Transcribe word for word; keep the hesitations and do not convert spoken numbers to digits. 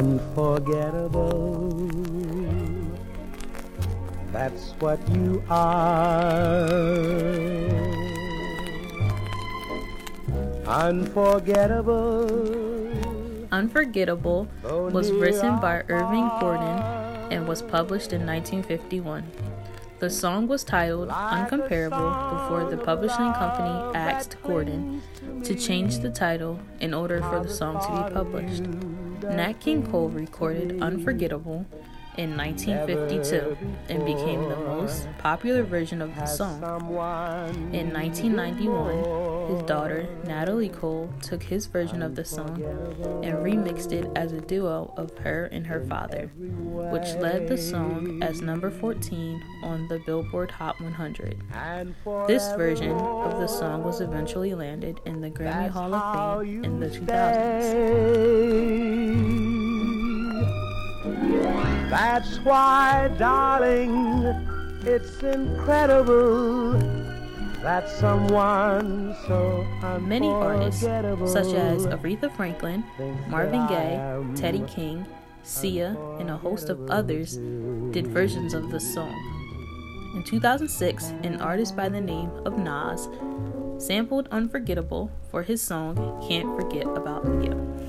Unforgettable, that's what you are. Unforgettable. Unforgettable was written by Irving Gordon and was published in nineteen fifty-one. The song was titled Uncomparable before the publishing company asked Gordon to change the title in order for the song to be published. Nat King Cole recorded Unforgettable in nineteen fifty-two and became the most popular version of the song. In nineteen ninety-one, his daughter Natalie Cole took his version of the song and remixed it as a duo of her and her father, which led the song as number fourteen on the Billboard Hot one hundred. This version of the song was eventually landed in the Grammy Hall of Fame in the two thousands. That's why, darling, it's incredible that someone so unforgettable. Many artists, such as Aretha Franklin, Marvin Gaye, Teddy King, Sia, and a host of others, did versions of the song. In two thousand six, an artist by the name of Nas sampled Unforgettable for his song Can't Forget About You.